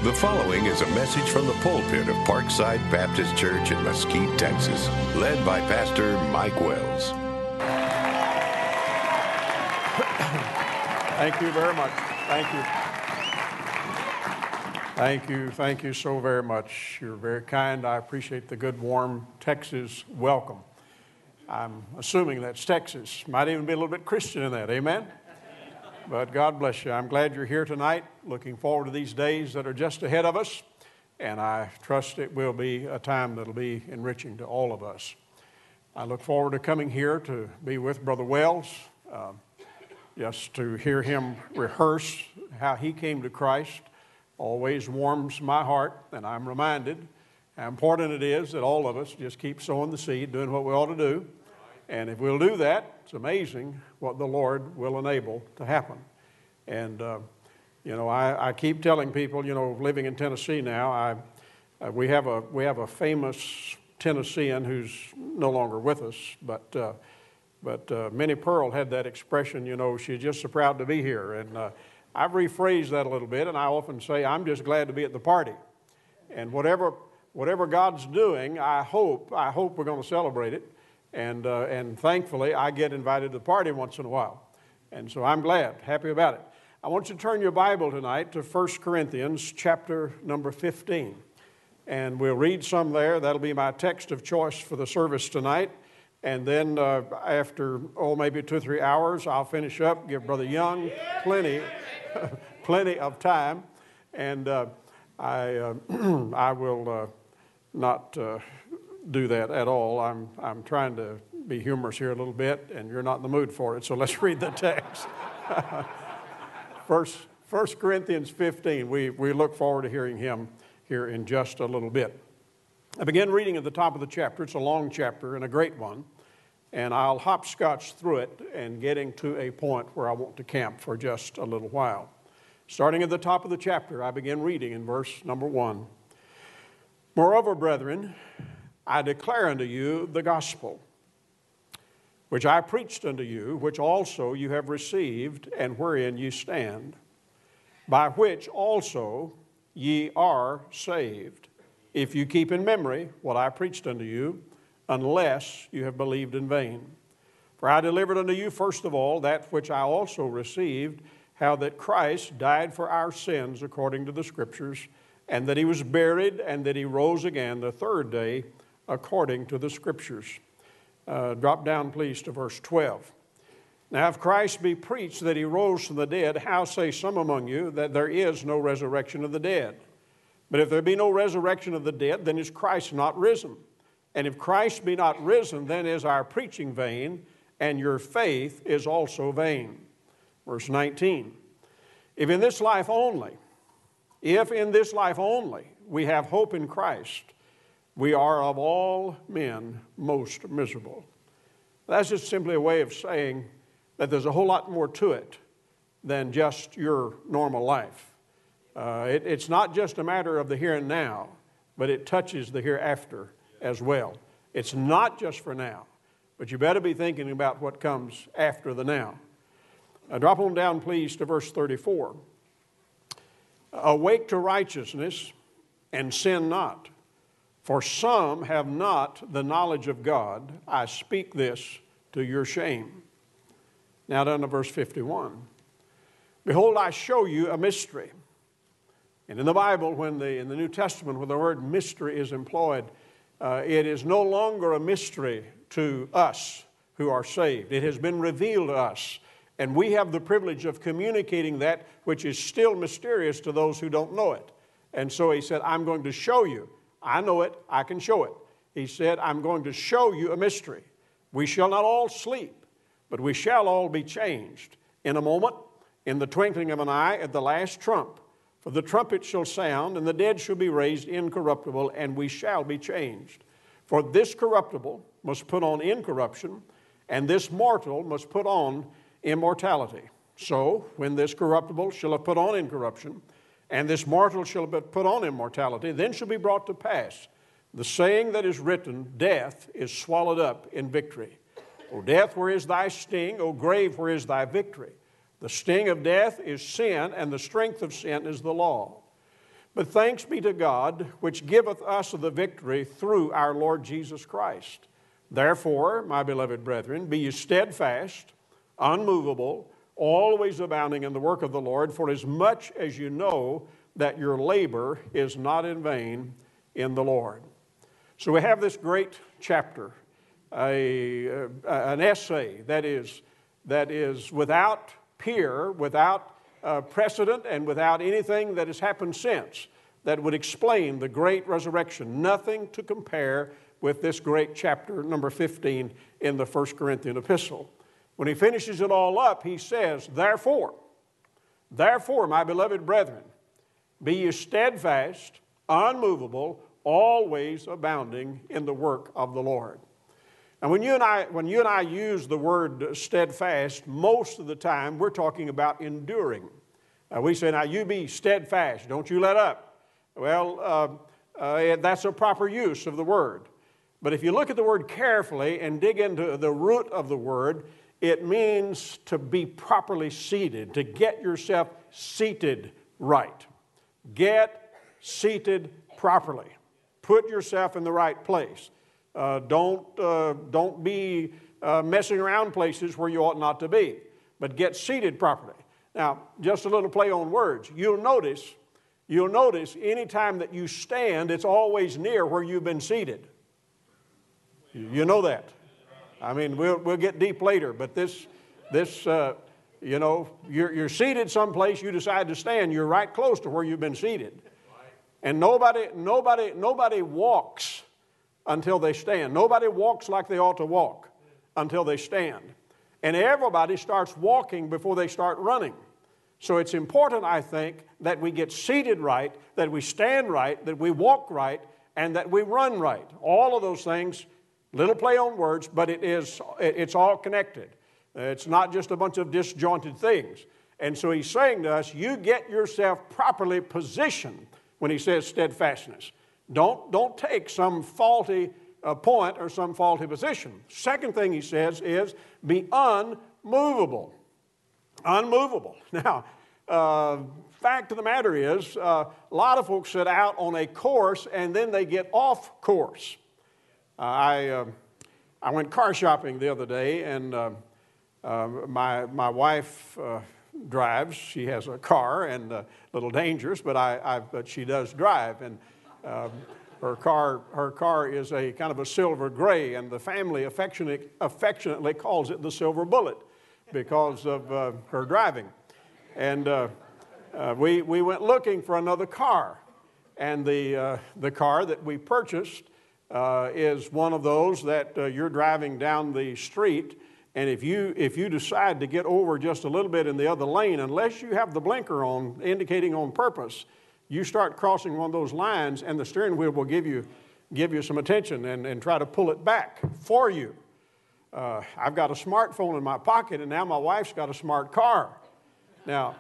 The following is a message from the pulpit of Parkside Baptist Church in Mesquite, Texas, led by Pastor Mike Wells. Thank you very much. Thank you. Thank you. Thank you so very much. You're very kind. I appreciate the good, warm Texas welcome. I'm assuming that's Texas. Might even be a little bit Christian in that. Amen? But God bless you. I'm glad you're here tonight. Looking forward to these days that are just ahead of us. And I trust it will be a time that'll be enriching to all of us. I look forward to coming here to be with Brother Wells, just to hear him rehearse how he came to Christ. Always warms my heart, and I'm reminded how important it is that all of us just keep sowing the seed, doing what we ought to do. And if we'll do that, it's amazing what the Lord will enable to happen. And, I keep telling people, living in Tennessee now, we have a famous Tennessean who's no longer with us, but Minnie Pearl had that expression, she's just so proud to be here. And I've rephrased that a little bit, and I often say, I'm just glad to be at the party. And whatever God's doing, I hope we're going to celebrate it. And thankfully, I get invited to the party once in a while. And so I'm glad, happy about it. I want you to turn your Bible tonight to 1 Corinthians chapter number 15. And we'll read some there. That'll be my text of choice for the service tonight. And then after, maybe 2 or 3 hours, I'll finish up, give Brother Young plenty of time. And I will not do that at all. I'm trying to be humorous here a little bit, and you're not in the mood for it, so let's read the text. 1 Corinthians 15, we look forward to hearing him here in just a little bit. I begin reading at the top of the chapter. It's a long chapter and a great one, and I'll hopscotch through it and getting to a point where I want to camp for just a little while. Starting at the top of the chapter, I begin reading in verse number 1. Moreover, brethren, I declare unto you the gospel, which I preached unto you, which also you have received, and wherein you stand, by which also ye are saved, if you keep in memory what I preached unto you, unless you have believed in vain. For I delivered unto you first of all that which I also received, how that Christ died for our sins according to the Scriptures, and that he was buried, and that he rose again the third day according to the Scriptures. Drop down, please, to verse 12. Now, if Christ be preached that he rose from the dead, how say some among you that there is no resurrection of the dead? But if there be no resurrection of the dead, then is Christ not risen? And if Christ be not risen, then is our preaching vain, and your faith is also vain. Verse 19. If in this life only we have hope in Christ, we are of all men most miserable. That's just simply a way of saying that there's a whole lot more to it than just your normal life. It's not just a matter of the here and now, but it touches the hereafter as well. It's not just for now, but you better be thinking about what comes after the now. Drop on down, please, to verse 34. Awake to righteousness and sin not. For some have not the knowledge of God. I speak this to your shame. Now down to verse 51. Behold, I show you a mystery. And in the Bible, in the New Testament, when the word mystery is employed, it is no longer a mystery to us who are saved. It has been revealed to us. And we have the privilege of communicating that which is still mysterious to those who don't know it. And so he said, I'm going to show you. I know it, I can show it. He said, I'm going to show you a mystery. We shall not all sleep, but we shall all be changed. In a moment, in the twinkling of an eye, at the last trump. For the trumpet shall sound, and the dead shall be raised incorruptible, and we shall be changed. For this corruptible must put on incorruption, and this mortal must put on immortality. So, when this corruptible shall have put on incorruption, and this mortal shall be put on immortality, then shall be brought to pass the saying that is written, death is swallowed up in victory. O death, where is thy sting? O grave, where is thy victory? The sting of death is sin, and the strength of sin is the law. But thanks be to God, which giveth us the victory through our Lord Jesus Christ. Therefore, my beloved brethren, be ye steadfast, unmovable, always abounding in the work of the Lord, for as much as you know that your labor is not in vain in the Lord. So we have this great chapter, an essay that is without peer, without precedent, and without anything that has happened since that would explain the great resurrection. Nothing to compare with this great chapter, number 15 in the 1 Corinthian epistle. When he finishes it all up, he says, Therefore, my beloved brethren, be ye steadfast, unmovable, always abounding in the work of the Lord. And when you and I use the word steadfast, most of the time we're talking about enduring. We say, now you be steadfast, don't you let up. Well, that's a proper use of the word. But if you look at the word carefully and dig into the root of the word, it means to be properly seated, to get yourself seated right. Get seated properly. Put yourself in the right place. Don't be messing around places where you ought not to be, but get seated properly. Now, just a little play on words. You'll notice anytime that you stand, it's always near where you've been seated. You know that. I mean, we'll get deep later, but you're seated someplace, you decide to stand, you're right close to where you've been seated. And nobody walks until they stand. Nobody walks like they ought to walk until they stand. And everybody starts walking before they start running. So it's important, I think, that we get seated right, that we stand right, that we walk right, and that we run right. All of those things, little play on words, but it's all connected. It's not just a bunch of disjointed things. And so he's saying to us, you get yourself properly positioned when he says steadfastness. Don't take some faulty point or some faulty position. Second thing he says is be unmovable. Unmovable. Now, fact of the matter is, a lot of folks set out on a course and then they get off course. I went car shopping the other day, and my wife drives. She has a car, and a little dangerous, but she does drive. And her car is a kind of a silver gray, and the family affectionately calls it the silver bullet because of her driving. And we went looking for another car, and the car that we purchased is one of those that you're driving down the street, and if you decide to get over just a little bit in the other lane, unless you have the blinker on indicating on purpose, you start crossing one of those lines, and the steering wheel will give you some attention and try to pull it back for you. I've got a smartphone in my pocket, and now my wife's got a smart car. Now,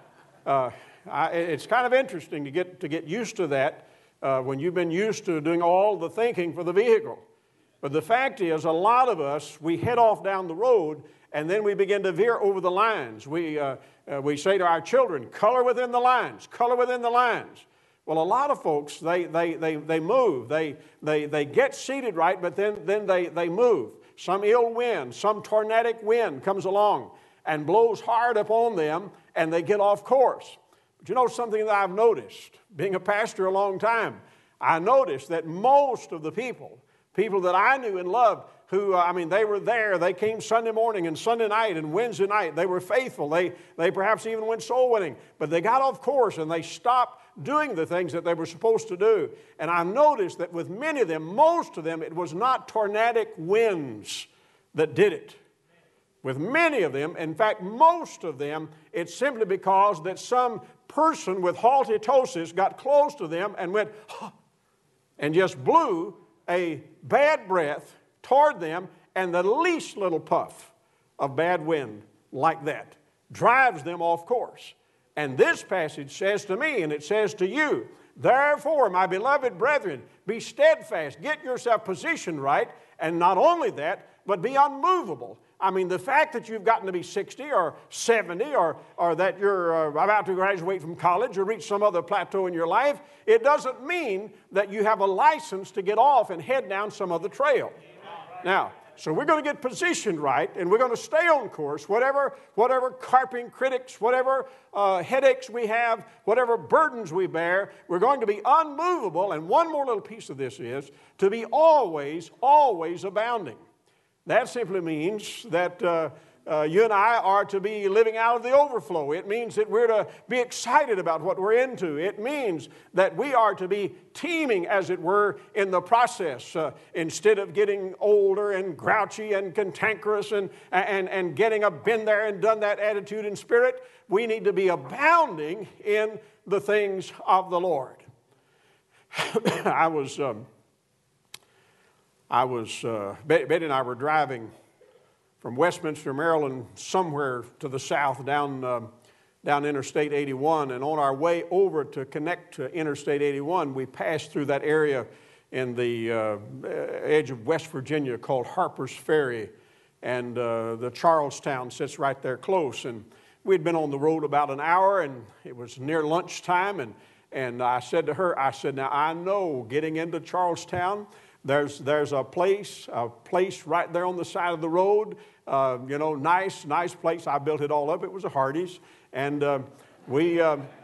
it's kind of interesting to get used to that when you've been used to doing all the thinking for the vehicle. But the fact is, a lot of us, we head off down the road, and then we begin to veer over the lines. We say to our children, color within the lines, color within the lines. Well, a lot of folks, they move. They get seated right, but then they move. Some ill wind, some tornadic wind comes along and blows hard upon them, and they get off course. But you know something that I've noticed, being a pastor a long time, I noticed that most of the people that I knew and loved, who, they were there, they came Sunday morning and Sunday night and Wednesday night, they were faithful, they perhaps even went soul winning, but they got off course and they stopped doing the things that they were supposed to do. And I noticed that with many of them, most of them, it was not tornadic winds that did it. With many of them, in fact, most of them, it's simply because that some person with halitosis got close to them and went, and just blew a bad breath toward them, and the least little puff of bad wind like that drives them off course. And this passage says to me, and it says to you, therefore, my beloved brethren, be steadfast, get yourself positioned right, and not only that, but be unmovable. I mean, the fact that you've gotten to be 60 or 70 or that you're about to graduate from college or reach some other plateau in your life, it doesn't mean that you have a license to get off and head down some other trail. Now, so we're going to get positioned right, and we're going to stay on course. Whatever carping critics, whatever headaches we have, whatever burdens we bear, we're going to be unmovable. And one more little piece of this is to be always, always abounding. That simply means that you and I are to be living out of the overflow. It means that we're to be excited about what we're into. It means that we are to be teeming, as it were, in the process. Instead of getting older and grouchy and cantankerous and getting a been there and done that attitude and spirit, we need to be abounding in the things of the Lord. Betty and I were driving from Westminster, Maryland, somewhere to the south down Interstate 81. And on our way over to connect to Interstate 81, we passed through that area in the edge of West Virginia called Harper's Ferry. And the Charlestown sits right there close. And we'd been on the road about an hour, and it was near lunchtime. And I said to her, now I know getting into Charlestown, there's a place right there on the side of the road. Nice place. I built it all up. It was a Hardee's, and we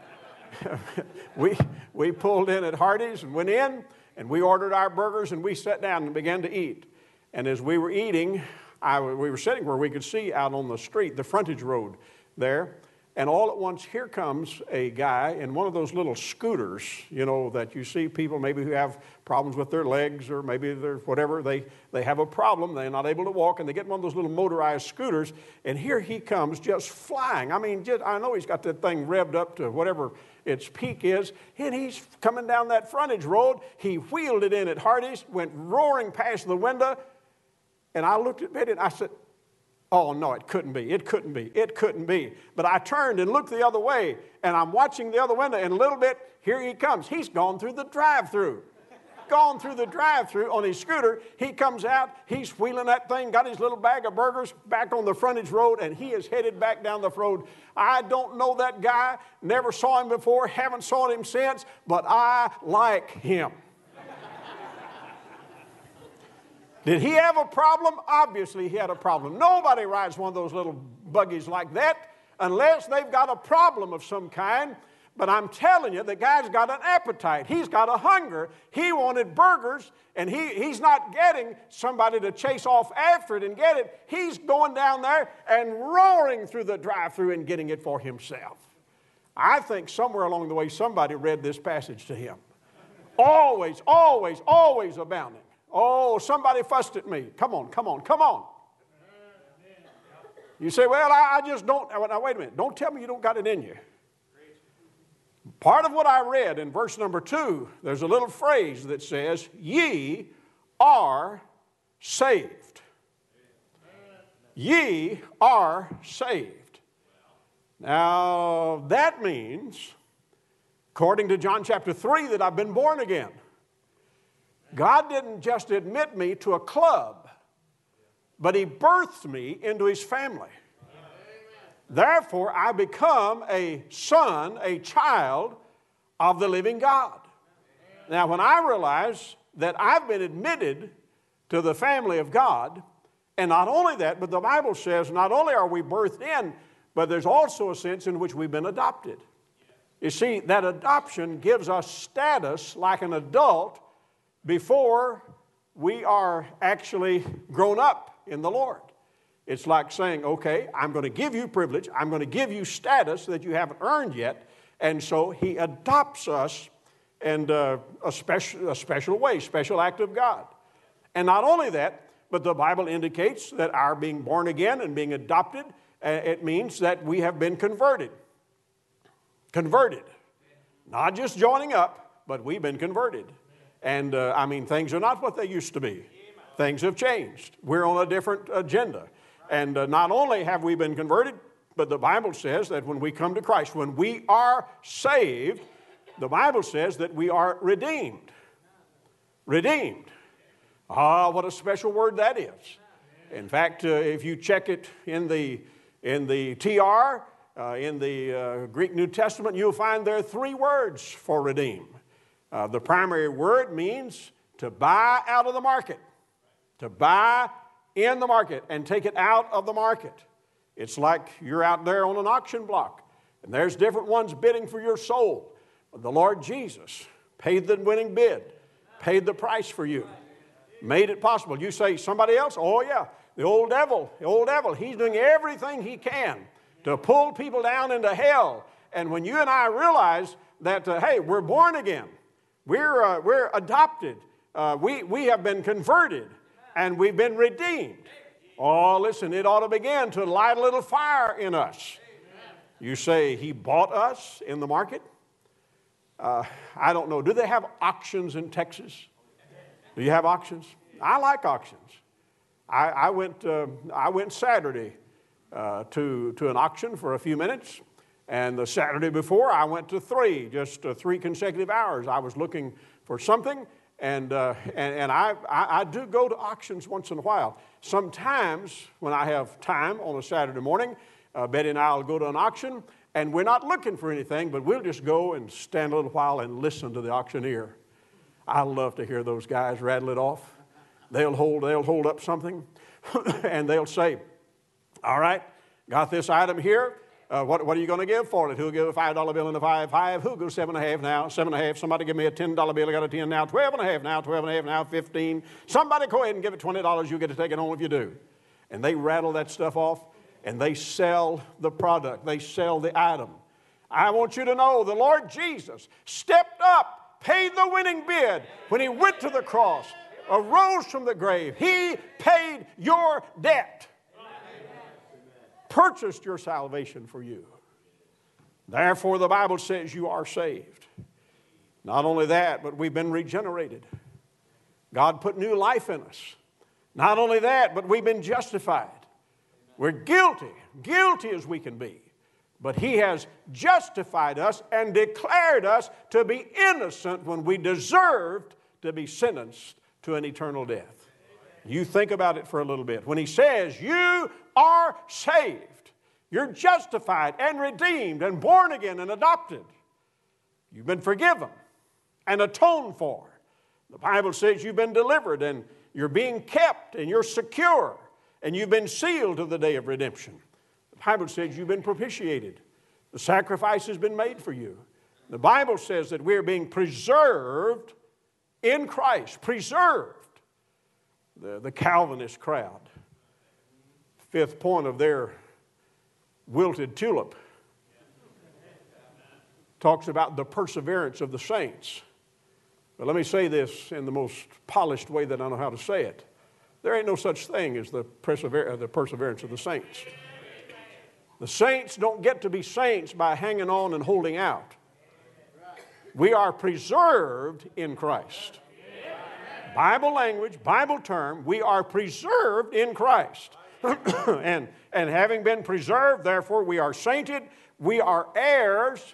pulled in at Hardee's and went in, and we ordered our burgers, and we sat down and began to eat. And as we were eating, we were sitting where we could see out on the street, the frontage road there. And all at once, here comes a guy in one of those little scooters, that you see people maybe who have problems with their legs, or maybe they're whatever, they have a problem, they're not able to walk, and they get one of those little motorized scooters, and here he comes just flying. I mean, I know he's got that thing revved up to whatever its peak is, and he's coming down that frontage road. He wheeled it in at Hardee's, went roaring past the window, and I looked at Betty and I said, oh, no, it couldn't be. It couldn't be. It couldn't be. But I turned and looked the other way, and I'm watching the other window, and a little bit, here he comes. He's gone through the drive-through. Gone through the drive-through on his scooter. He comes out, he's wheeling that thing, got his little bag of burgers back on the frontage road, and he is headed back down the road. I don't know that guy, never saw him before, haven't saw him since, but I like him. Did he have a problem? Obviously he had a problem. Nobody rides one of those little buggies like that unless they've got a problem of some kind. But I'm telling you, the guy's got an appetite. He's got a hunger. He wanted burgers, and he's not getting somebody to chase off after it and get it. He's going down there and roaring through the drive-thru and getting it for himself. I think somewhere along the way somebody read this passage to him. Always, always, always abounding. Oh, somebody fussed at me. Come on. You say, well, I just don't. Now, wait a minute. Don't tell me you don't got it in you. Part of what I read in verse number 2, there's a little phrase that says, ye are saved. Ye are saved. Now, that means, according to John chapter 3, that I've been born again. God didn't just admit me to a club, but He birthed me into His family. Therefore, I become a son, a child of the living God. Now, when I realize that I've been admitted to the family of God, and not only that, but the Bible says not only are we birthed in, but there's also a sense in which we've been adopted. You see, that adoption gives us status like an adult before we are actually grown up in the Lord. It's like saying, okay, I'm going to give you privilege, I'm going to give you status that you haven't earned yet, and so He adopts us in a special way, special act of God. And not only that, but the Bible indicates that our being born again and being adopted, it means that we have been converted. Converted. Not just joining up, but we've been converted. And things are not what they used to be. Things have changed. We're on a different agenda. And not only have we been converted, but the Bible says that when we come to Christ, when we are saved, the Bible says that we are redeemed. Redeemed. Ah, what a special word that is. In fact, if you check it in the TR, in the Greek New Testament, you'll find there are 3 words for redeem. The primary word means to buy out of the market, to buy in the market and take it out of the market. It's like you're out there on an auction block, and there's different ones bidding for your soul. The Lord Jesus paid the winning bid, paid the price for you, made it possible. You say, somebody else? Oh, yeah, the old devil, he's doing everything he can to pull people down into hell. And when you and I realize that, hey, we're born again, we're adopted, we have been converted, and we've been redeemed. Oh, listen, it ought to begin to light a little fire in us. You say, he bought us in the market? I don't know. Do they have auctions in Texas? Do you have auctions? I like auctions. I went Saturday to an auction for a few minutes, and the Saturday before I went to 3 consecutive hours. I was looking for something, and I do go to auctions once in a while. Sometimes when I have time on a Saturday morning, Betty and I will go to an auction, and we're not looking for anything, but we'll just go and stand a little while and listen to the auctioneer. I love to hear those guys rattle it off. They'll hold up something, and they'll say, all right, got this item here. What are you going to give for it? Who'll give a $5 bill and a 5? Who'll go 7.5 now? 7.5. Somebody give me a $10 bill. I got a 10 now. 12.5 now. 12.5 now. 15. Somebody go ahead and give it $20. You get to take it home if you do. And they rattle that stuff off, and they sell the product. They sell the item. I want you to know the Lord Jesus stepped up, paid the winning bid when he went to the cross, arose from the grave. He paid your debt. Purchased your salvation for you. Therefore, the Bible says you are saved. Not only that, but we've been regenerated. God put new life in us. Not only that, but we've been justified. We're guilty as we can be. But he has justified us and declared us to be innocent when we deserved to be sentenced to an eternal death. You think about it for a little bit. When he says you are saved, you're justified and redeemed and born again and adopted. You've been forgiven and atoned for. The Bible says you've been delivered and you're being kept and you're secure and you've been sealed to the day of redemption. The Bible says you've been propitiated. The sacrifice has been made for you. The Bible says that we're being preserved in Christ. Preserved. The Calvinist crowd, 5th point of their wilted tulip, talks about the perseverance of the saints. But let me say this in the most polished way that I know how to say it. There ain't no such thing as the perseverance of the saints. The saints don't get to be saints by hanging on and holding out. We are preserved in Christ. Bible language, Bible term, we are preserved in Christ. and having been preserved, therefore, we are sainted. We are heirs.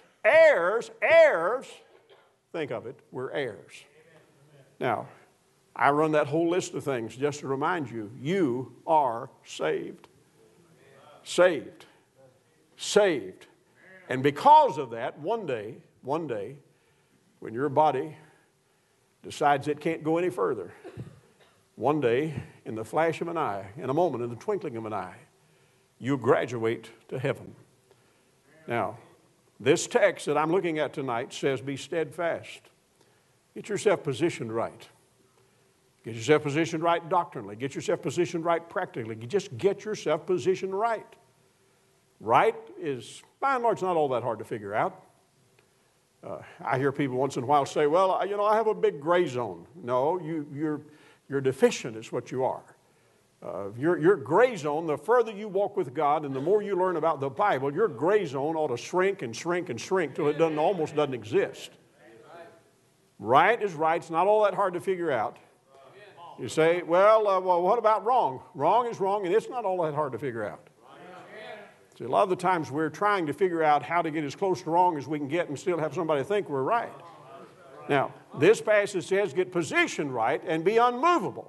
Think of it, we're heirs. Now, I run that whole list of things just to remind you, you are saved. Saved. Saved. And because of that, one day, when your body decides it can't go any further, one day, in the flash of an eye, in a moment, in the twinkling of an eye, you graduate to heaven. Now, this text that I'm looking at tonight says be steadfast. Get yourself positioned right. Get yourself positioned right doctrinally. Get yourself positioned right practically. Just get yourself positioned right. Right is, by and large, not all that hard to figure out. I hear people once in a while say, well, I have a big gray zone. No, you're deficient is what you are. Your gray zone, the further you walk with God and the more you learn about the Bible, your gray zone ought to shrink and shrink and shrink till it almost doesn't exist. Right is right. It's not all that hard to figure out. You say, well, what about wrong? Wrong is wrong, and it's not all that hard to figure out. See, a lot of the times we're trying to figure out how to get as close to wrong as we can get and still have somebody think we're right. Now, this passage says get positioned right and be unmovable.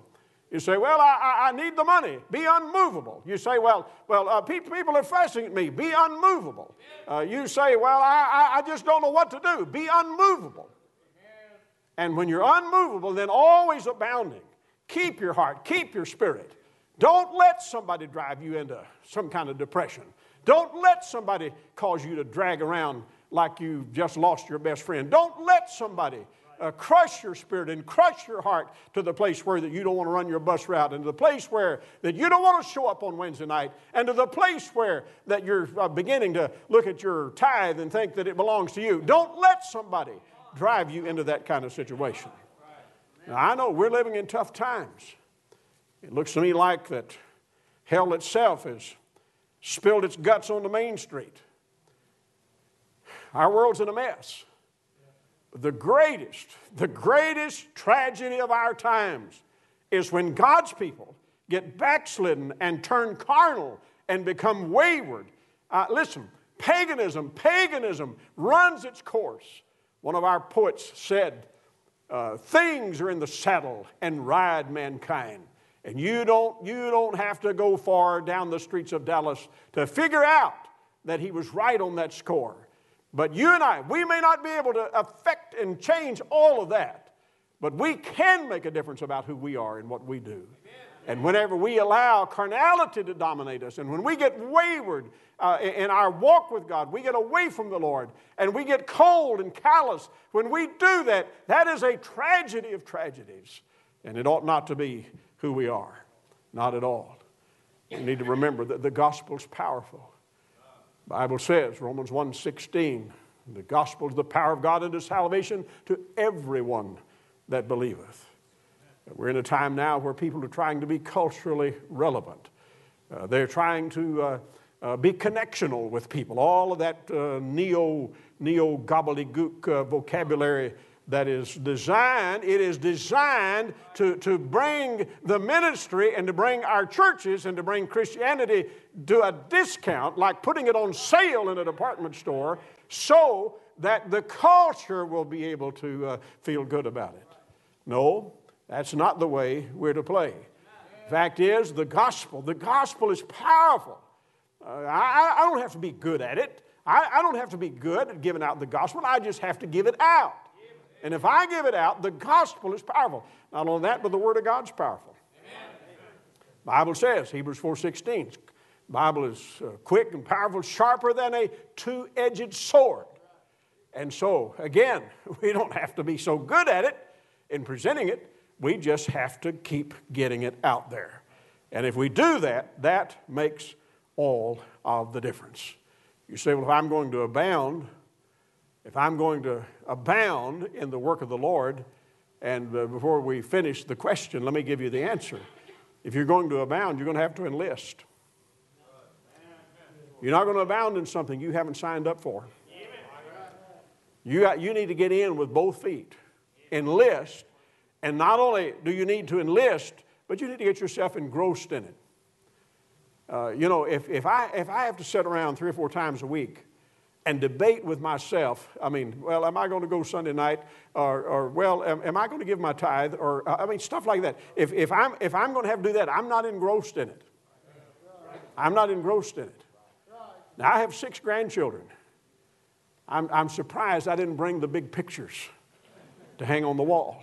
You say, well, I need the money. Be unmovable. You say, well, people are fussing at me. Be unmovable. You say, well, I just don't know what to do. Be unmovable. And when you're unmovable, then always abounding. Keep your heart. Keep your spirit. Don't let somebody drive you into some kind of depression. Don't let somebody cause you to drag around like you just lost your best friend. Don't let somebody crush your spirit and crush your heart to the place where that you don't want to run your bus route, and to the place where that you don't want to show up on Wednesday night, and to the place where that you're beginning to look at your tithe and think that it belongs to you. Don't let somebody drive you into that kind of situation. Now, I know we're living in tough times. It looks to me like that hell itself has spilled its guts on the main street. Our world's in a mess. The greatest tragedy of our times is when God's people get backslidden and turn carnal and become wayward. Listen, paganism runs its course. One of our poets said, things are in the saddle and ride mankind. And you don't have to go far down the streets of Dallas to figure out that he was right on that score. But you and I, we may not be able to affect and change all of that, but we can make a difference about who we are and what we do. And whenever we allow carnality to dominate us, and when we get wayward in our walk with God, we get away from the Lord, and we get cold and callous, when we do that, that is a tragedy of tragedies. And it ought not to be who we are. Not at all. We need to remember that the gospel is powerful. The Bible says, Romans 1:16, the gospel is the power of God unto salvation to everyone that believeth. We're in a time now where people are trying to be culturally relevant. They're trying to be connectional with people. All of that neo-gobbledygook vocabulary that is designed, it is designed to bring the ministry and to bring our churches and to bring Christianity to a discount, like putting it on sale in a department store, so that the culture will be able to feel good about it. No, that's not the way we're to play. Fact is, the gospel is powerful. I don't have to be good at it. I don't have to be good at giving out the gospel. I just have to give it out. And if I give it out, the gospel is powerful. Not only that, but the word of God's powerful. The Bible says, Hebrews 4:16, the Bible is quick and powerful, sharper than a two-edged sword. And so, again, we don't have to be so good at it in presenting it. We just have to keep getting it out there. And if we do that, that makes all of the difference. You say, well, if I'm going to abound in the work of the Lord, and before we finish the question, let me give you the answer. If you're going to abound, you're going to have to enlist. You're not going to abound in something you haven't signed up for. You need to get in with both feet. Enlist. And not only do you need to enlist, but you need to get yourself engrossed in it. If I have to sit around 3 or 4 times a week and debate with myself, am I going to go Sunday night? Am I going to give my tithe? Stuff like that. If I'm going to have to do that, I'm not engrossed in it. I'm not engrossed in it. Now, I have 6 grandchildren. I'm surprised I didn't bring the big pictures to hang on the wall.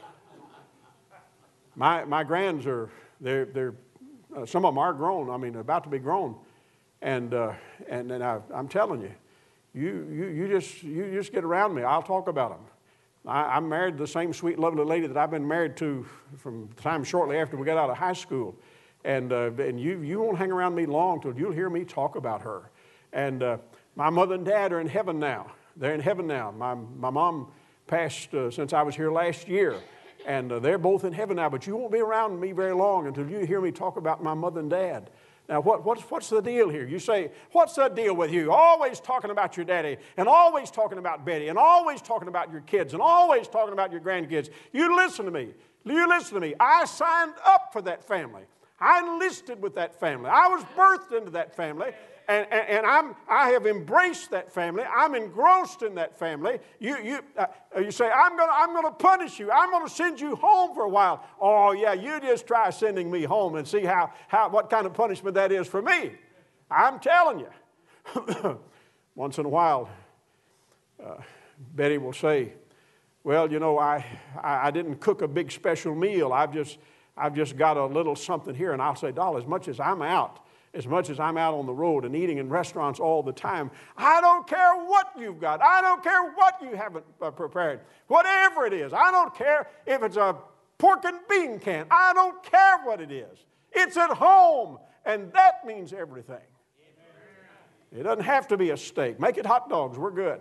My grands are, some of them are grown. About to be grown. And I'm telling you, you just get around me. I'll talk about them. I'm married to the same sweet, lovely lady that I've been married to from the time shortly after we got out of high school. And you won't hang around me long till you'll hear me talk about her. And my mother and dad are in heaven now. They're in heaven now. My mom passed since I was here last year. And they're both in heaven now. But you won't be around me very long until you hear me talk about my mother and dad. Now, what's the deal here? You say, what's the deal with you? Always talking about your daddy, and always talking about Betty, and always talking about your kids, and always talking about your grandkids. You listen to me. I signed up for that family. I enlisted with that family. I was birthed into that family. and I have embraced that family. I'm engrossed in that family. You say, I'm going to punish you. I'm going to send you home for a while. Oh, yeah, you just try sending me home and see what kind of punishment that is for me. I'm telling you. Once in a while, Betty will say, well, you know, I didn't cook a big special meal. I've just got a little something here. And I'll say, Doll, as much as I'm out on the road and eating in restaurants all the time, I don't care what you've got. I don't care what you haven't prepared. Whatever it is, I don't care if it's a pork and bean can. I don't care what it is. It's at home, and that means everything. It doesn't have to be a steak. Make it hot dogs. We're good.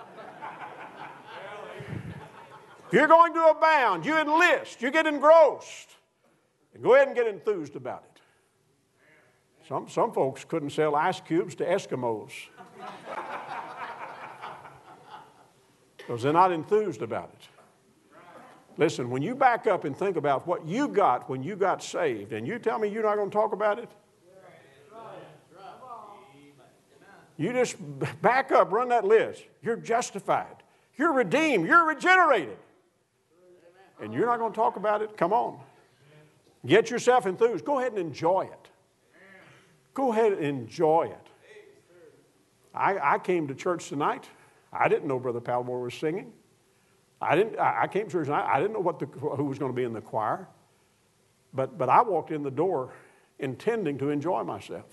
If you're going to abound, you enlist, you get engrossed, and go ahead and get enthused about it. Some folks couldn't sell ice cubes to Eskimos because they're not enthused about it. Listen, when you back up and think about what you got when you got saved, and you tell me you're not going to talk about it, you just back up, run that list. You're justified. You're redeemed. You're regenerated. And you're not going to talk about it? Come on. Get yourself enthused. Go ahead and enjoy it. Go ahead and enjoy it. I came to church tonight. I didn't know Brother Palmore was singing. I came to church tonight. I didn't know who was going to be in the choir. But I walked in the door intending to enjoy myself.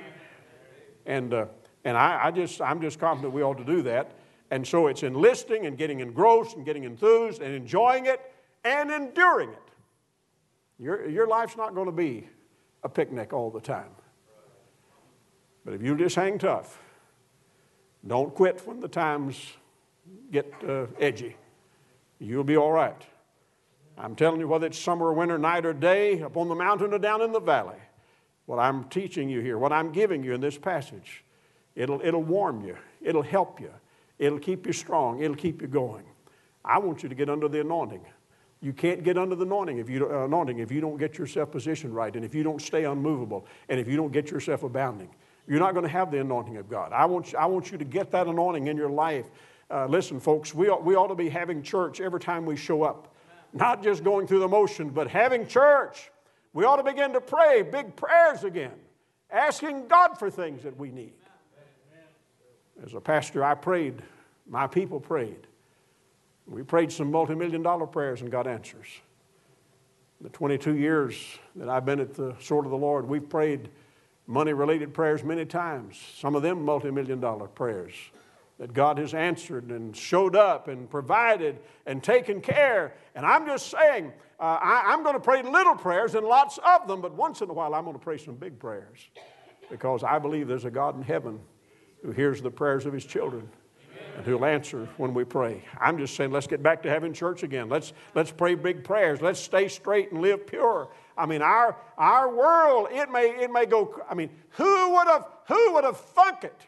And I'm just confident we ought to do that. And so it's enlisting and getting engrossed and getting enthused and enjoying it and enduring it. Your life's not going to be a picnic all the time. But if you just hang tough, don't quit when the times get edgy. You'll be all right. I'm telling you, whether it's summer or winter, night or day, up on the mountain or down in the valley, what I'm teaching you here, what I'm giving you in this passage, it'll warm you. It'll help you. It'll keep you strong. It'll keep you going. I want you to get under the anointing. You can't get under the anointing if you don't get yourself positioned right, and if you don't stay unmovable, and if you don't get yourself abounding. You're not going to have the anointing of God. I want you to get that anointing in your life. Listen, folks, we ought to be having church every time we show up. Not just going through the motion, but having church. We ought to begin to pray big prayers again, asking God for things that we need. As a pastor, I prayed. My people prayed. We prayed some multi-million-dollar prayers and got answers. The 22 years that I've been at the Sword of the Lord, we've prayed money-related prayers many times. Some of them multi-million-dollar prayers that God has answered and showed up and provided and taken care. And I'm just saying, I'm going to pray little prayers and lots of them, but once in a while I'm going to pray some big prayers because I believe there's a God in heaven who hears the prayers of His children and who'll answer when we pray. I'm just saying, let's get back to having church again. Let's pray big prayers. Let's stay straight and live pure. I mean, our world, it may go. I mean, who would have thunk it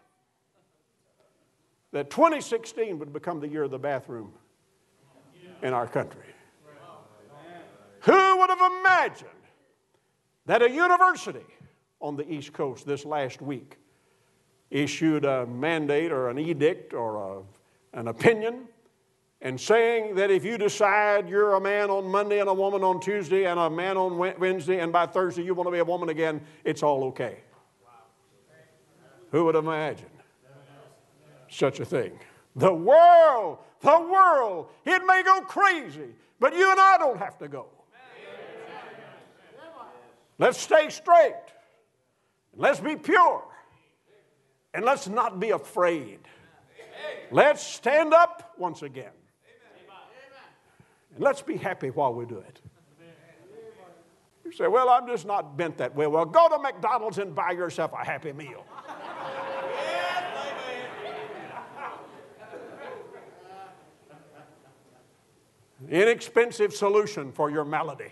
that 2016 would become the year of the bathroom in our country? Who would have imagined that a university on the East Coast this last week issued a mandate or an edict or an opinion and saying that if you decide you're a man on Monday and a woman on Tuesday and a man on Wednesday and by Thursday you want to be a woman again, it's all okay. Who would have imagined such a thing? The world, it may go crazy, but you and I don't have to go. Let's stay straight. Let's be pure. And let's not be afraid. Let's stand up once again. And let's be happy while we do it. You say, well, I'm just not bent that way. Well, go to McDonald's and buy yourself a Happy Meal. Inexpensive solution for your malady.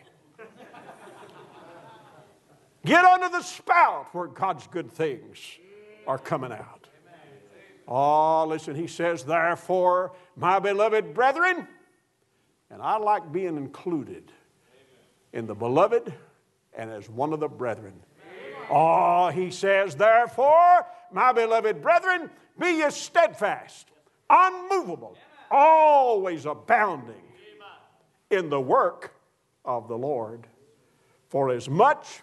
Get under the spout where God's good things are coming out. Oh, listen, he says, therefore, my beloved brethren, and I like being included in the beloved and as one of the brethren. Oh, he says, therefore, my beloved brethren, be ye steadfast, unmovable, always abounding in the work of the Lord. For as much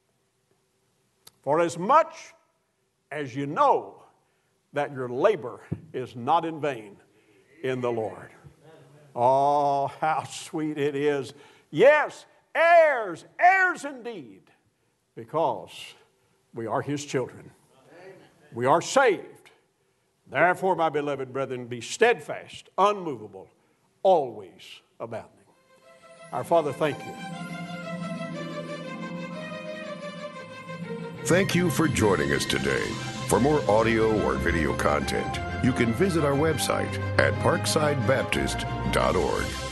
as you know that your labor is not in vain in the Lord. Oh, how sweet it is. Yes, heirs indeed, because we are his children. We are saved. Therefore, my beloved brethren, be steadfast, unmovable, always abounding. Our Father, thank you. Thank you for joining us today. For more audio or video content, you can visit our website at parksidebaptist.org.